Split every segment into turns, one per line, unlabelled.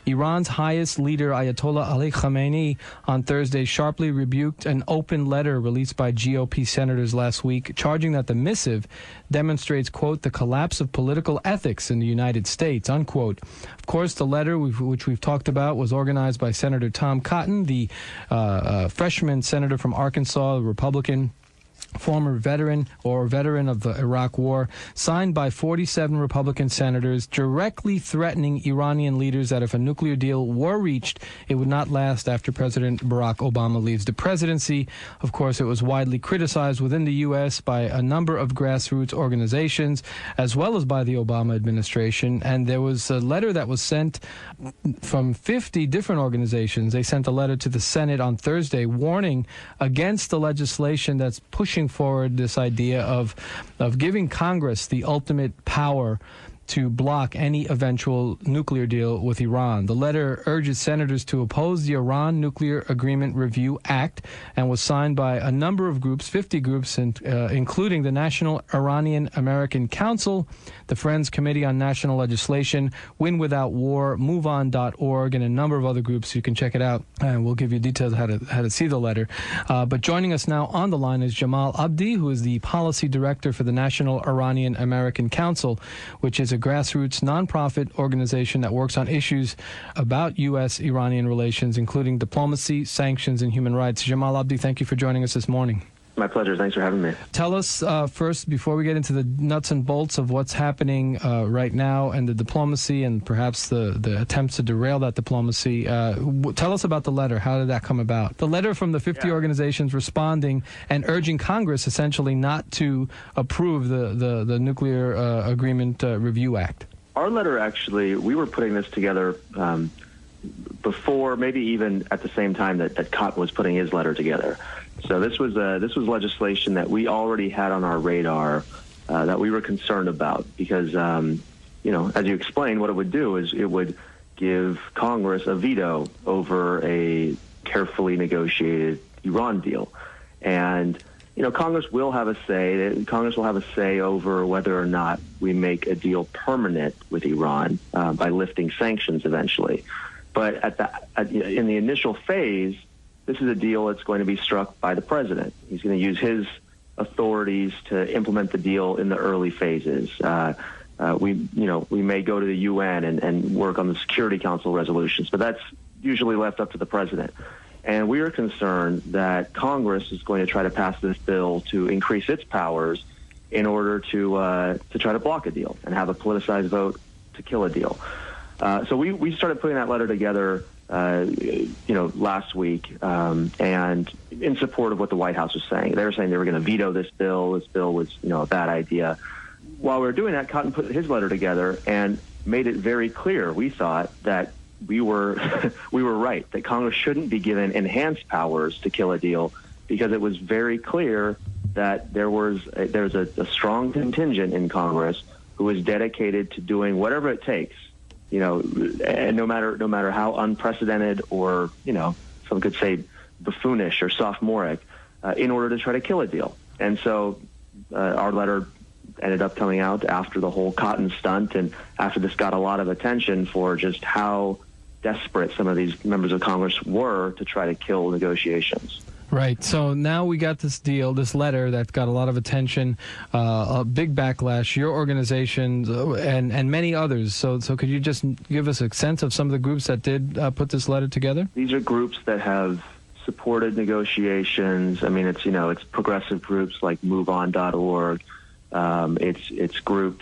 Iran's highest leader, Ayatollah Ali Khamenei, on Thursday sharply rebuked an open letter released by GOP senators last week, charging that the missive demonstrates, quote, the collapse of political ethics in the United States, unquote. Of course, the letter, which we've talked about, was organized by Senator Tom Cotton, the freshman senator from Arkansas, a Republican, former veteran of the Iraq War, signed by 47 Republican senators, directly threatening Iranian leaders that if a nuclear deal were reached, it would not last after President Barack Obama leaves the presidency. Of course, it was widely criticized within the U.S. by a number of grassroots organizations, as well as by the Obama administration. And there was a letter that was sent from 50 different organizations. They sent a letter to the Senate on Thursday warning against the legislation that's pushing forward this idea of giving Congress the ultimate power to block any eventual nuclear deal with Iran. The letter urges senators to oppose the Iran Nuclear Agreement Review Act and was signed by a number of groups, 50 groups, including the National Iranian American Council, the Friends Committee on National Legislation, Win Without War, MoveOn.org, and a number of other groups. You can check it out, and we'll give you details how to see the letter. But joining us now on the line is Jamal Abdi, who is the Policy Director for the National Iranian American Council, which is a grassroots nonprofit organization that works on issues about U.S.-Iranian relations, including diplomacy, sanctions, and human rights. Jamal Abdi, thank you for joining us this morning.
My pleasure. Thanks for having me.
Tell us first, before we get into the nuts and bolts of what's happening right now and the diplomacy and perhaps the attempts to derail that diplomacy, tell us about the letter. How did that come about? The letter from the 50 organizations responding and urging Congress essentially not to approve the Nuclear Agreement Review Act.
Our letter, actually, we were putting this together before, maybe even at the same time that Cotton was putting his letter together. So this was legislation that we already had on our radar that we were concerned about because, as you explained, what it would do is it would give Congress a veto over a carefully negotiated Iran deal. And, Congress will have a say. Congress will have a say over whether or not we make a deal permanent with Iran by lifting sanctions eventually. But in the initial phase, this is a deal that's going to be struck by the president. He's going to use his authorities to implement the deal in the early phases. We may go to the UN and work on the Security Council resolutions, but that's usually left up to the president. And we are concerned that Congress is going to try to pass this bill to increase its powers in order to try to block a deal and have a politicized vote to kill a deal. So we started putting that letter together last week, and in support of what the White House was saying. They were saying they were going to veto this bill. This bill was, a bad idea. While we were doing that, Cotton put his letter together and made it very clear, we thought, that we were right, that Congress shouldn't be given enhanced powers to kill a deal, because it was very clear that there's a strong contingent in Congress who is dedicated to doing whatever it takes, and no matter how unprecedented or, some could say buffoonish or sophomoric, in order to try to kill a deal. And so our letter ended up coming out after the whole Cotton stunt and after this got a lot of attention for just how desperate some of these members of Congress were to try to kill negotiations.
Right. So now we got this deal, this letter that got a lot of attention, a big backlash, your organization and many others. So could you just give us a sense of some of the groups that did put this letter together?
These are groups that have supported negotiations. I mean, it's progressive groups like MoveOn.org. It's groups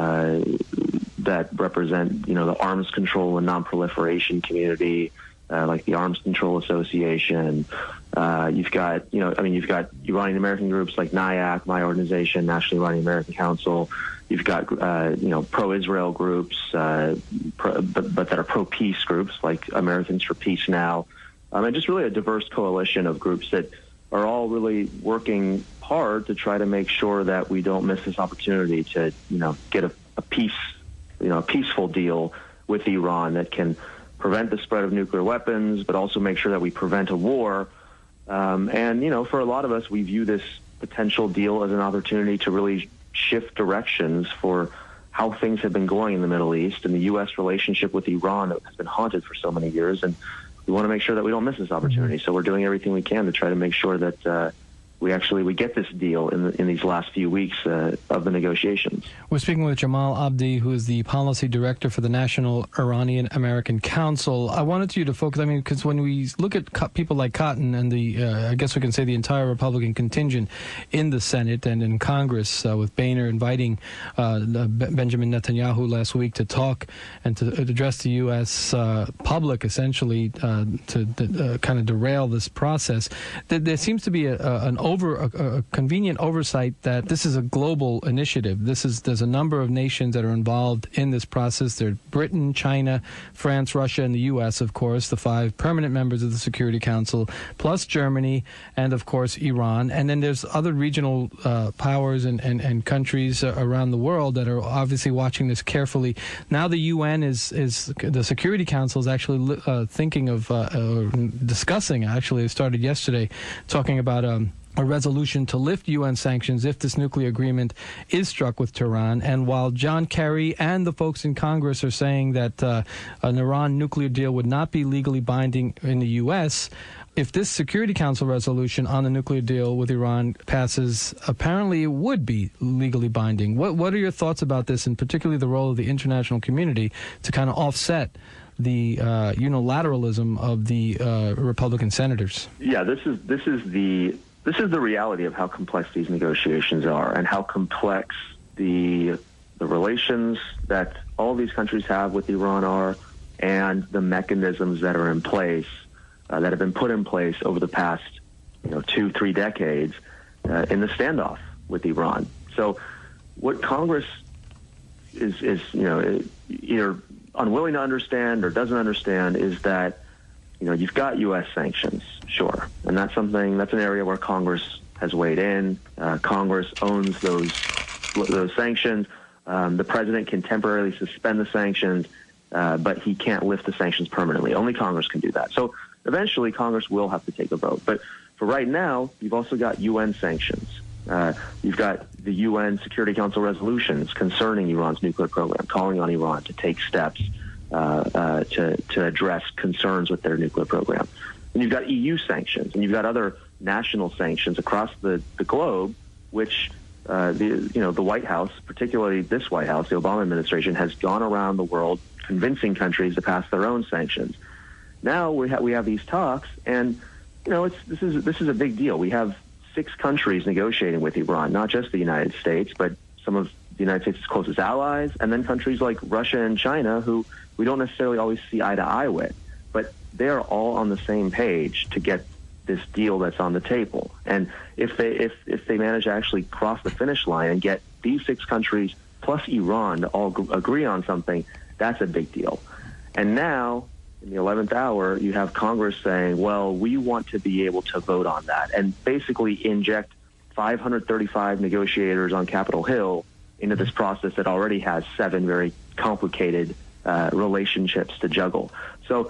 that represent, the arms control and nonproliferation community, like the Arms Control Association. You've got Iranian American groups like NIAC, my organization, National Iranian American Council. You've got, pro-Israel groups, but that are pro-peace groups like Americans for Peace Now. And just really a diverse coalition of groups that are all really working hard to try to make sure that we don't miss this opportunity to, get a peaceful deal with Iran that can prevent the spread of nuclear weapons, but also make sure that we prevent a war. And, for a lot of us, we view this potential deal as an opportunity to really shift directions for how things have been going in the Middle East and the U.S. relationship with Iran that has been haunted for so many years. And we want to make sure that we don't miss this opportunity. So we're doing everything we can to try to make sure that we get this deal in these last few weeks of the negotiations.
We're speaking with Jamal Abdi, who is the policy director for the National Iranian American Council. I wanted you to focus, because when we look at people like Cotton and I guess we can say the entire Republican contingent in the Senate and in Congress, with Boehner inviting Benjamin Netanyahu last week to talk and to address the U.S. public, essentially, to kind of derail this process. There seems to be a convenient oversight that this is a global initiative. There's a number of nations that are involved in this process. There's Britain, China, France, Russia, and the U.S., of course, the 5 permanent members of the Security Council, plus Germany, and, of course, Iran. And then there's other regional powers and countries around the world that are obviously watching this carefully. Now the UN the Security Council is actually thinking of discussing, actually, it started yesterday, talking about a resolution to lift UN sanctions if this nuclear agreement is struck with Tehran. And while John Kerry and the folks in Congress are saying that an Iran nuclear deal would not be legally binding in the U.S., if this Security Council resolution on the nuclear deal with Iran passes, apparently it would be legally binding. What are your thoughts about this, and particularly the role of the international community to kind of offset the unilateralism of the Republican senators?
Yeah, this is the reality of how complex these negotiations are and how complex the relations that all these countries have with Iran are, and the mechanisms that are in place, that have been put in place over the past 2-3 decades in the standoff with Iran. So what Congress is either unwilling to understand or doesn't understand is that you've got U.S. sanctions, sure, and that's an area where Congress has weighed in. Congress owns those sanctions. The president can temporarily suspend the sanctions, but he can't lift the sanctions permanently. Only Congress can do that. So eventually, Congress will have to take a vote. But for right now, you've also got UN sanctions. You've got the UN Security Council resolutions concerning Iran's nuclear program, calling on Iran to take steps to address concerns with their nuclear program. And you've got EU sanctions, and you've got other national sanctions across the globe, which the White House, particularly this White House, the Obama administration, has gone around the world convincing countries to pass their own sanctions. Now we have these talks, and this is a big deal. We have 6 countries negotiating with Iran, not just the United States, but some of the United States' closest allies, and then countries like Russia and China, who we don't necessarily always see eye to eye with, but they are all on the same page to get this deal that's on the table. And if they manage to actually cross the finish line and get these 6 countries plus Iran to all agree on something, that's a big deal. And now, in the 11th hour, you have Congress saying, well, we want to be able to vote on that, and basically inject 535 negotiators on Capitol Hill into this process that already has 7 very complicated relationships to juggle. So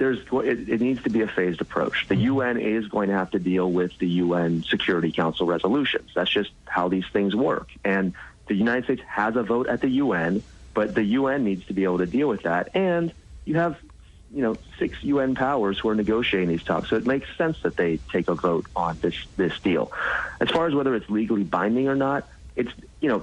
it needs to be a phased approach. The UN is going to have to deal with the UN Security Council resolutions. That's just how these things work. And the United States has a vote at the UN, but the UN needs to be able to deal with that. And you have 6 UN powers who are negotiating these talks. So it makes sense that they take a vote on this deal. As far as whether it's legally binding or not, it's,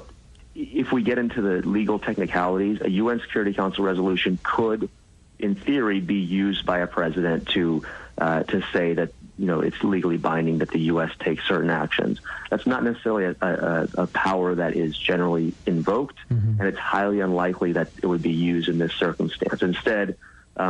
if we get into the legal technicalities, a UN Security Council resolution could, in theory, be used by a president to say that, it's legally binding that the U.S. takes certain actions. That's not necessarily a power that is generally invoked, and it's highly unlikely that it would be used in this circumstance. Instead,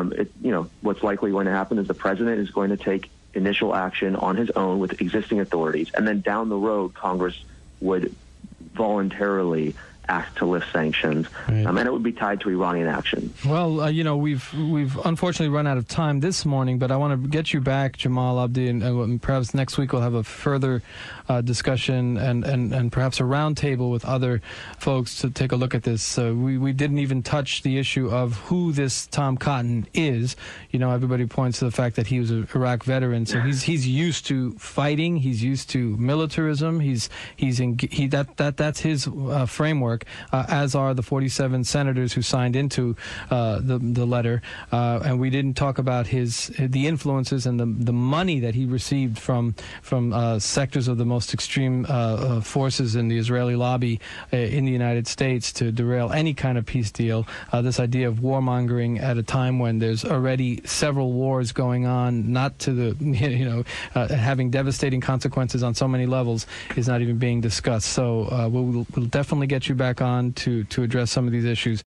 what's likely going to happen is the president is going to take initial action on his own with existing authorities, and then down the road, Congress would voluntarily act to lift sanctions, and it would be tied to Iranian action.
Well, we've unfortunately run out of time this morning, but I want to get you back, Jamal Abdi, and perhaps next week we'll have a further discussion and perhaps a roundtable with other folks to take a look at this. We didn't even touch the issue of who this Tom Cotton is. Everybody points to the fact that he was an Iraq veteran, so he's used to fighting. He's used to militarism. That's his framework. York, as are the 47 senators who signed into the letter. And we didn't talk about the influences and the money that he received from sectors of the most extreme forces in the Israeli lobby in the United States to derail any kind of peace deal. This idea of warmongering at a time when there's already several wars going on, not to the having devastating consequences on so many levels, is not even being discussed. So we'll definitely get you back on to address some of these issues.